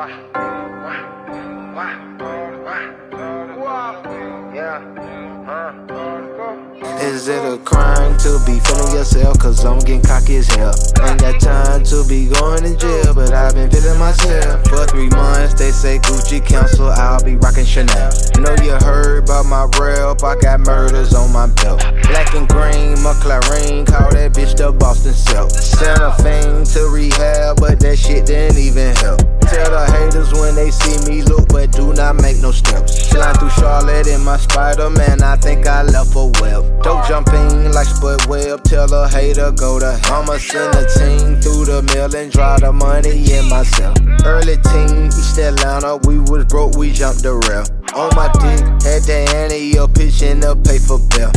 Is it a crime to be feeling yourself? Cause I'm getting cocky as hell. Ain't got time to be going to jail, but I've been feeling myself. For 3 months, they say Gucci cancel, I'll be rocking Chanel. You know you heard about my rep, I got murders on my belt. Black and green, McLaren, call that bitch the Boston Celt. Sent a thing to rehab, but that shit didn't even help. Tell the haters when they see me look, but do not make no steps. Flying through Charlotte in my Spider-Man, I think I left a web. Dope jumping like Spud Webb, tell a hater go to hell. I'ma send a team through the mill and draw the money in myself. Early teen, East Atlanta, we was broke, we jumped the rail. On my dick, had the ante up, pitching the pay for bail.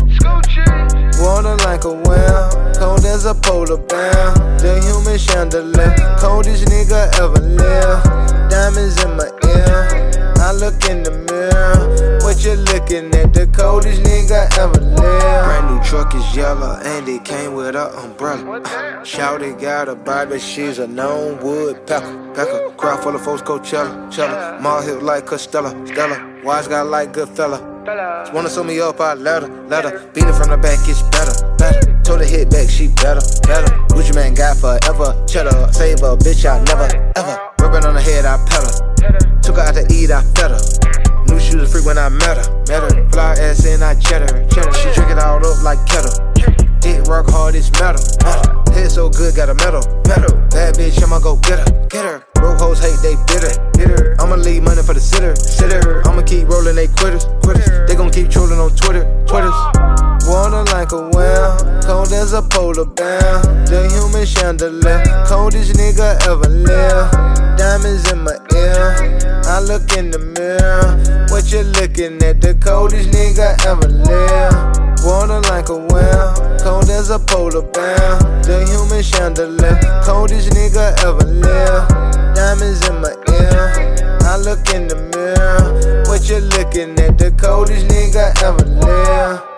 Water like a well, cold as a polar bear. The human chandelier, coldest nigga ever lived. Diamonds in my ear, I look in the mirror. What you looking at? The coldest nigga ever lived. Brand new truck is yellow and it came with an umbrella. Shouty got a body, but she's a known woodpecker. Crowd full of folks, Coachella. Mall hip like Costello. Wise guy like Goodfella. Wanna sew me up, I let her. Beat it from the back, it's better. Told her hit back, she better. Gucci man got forever. Cheddar, save a bitch, I never, ever. Rubbing on her head, I pet her. Took her out to eat, I fed her. Knew she was a freak when I met her. Fly ass and I cheddar. She drink it all up like kettle. Dick rock hard, it's metal. Head so good, got a medal. Bad bitch, I'ma go get her. Broke hoes hate, they bitter. I'ma leave money for the sitter. I'ma keep rolling, they quitters. They gon' keep trolling on Twitters. Water like a well, cold as a polar bear. The human chandelier, coldest nigga ever lived. Diamonds in my ear, I look in the mirror. What you looking at? The coldest nigga ever lived. Water like a well, cold as a polar bear. The human chandelier, coldest nigga ever lived. Diamonds in my ear, I look in the mirror. What you looking at? The coldest nigga ever lived.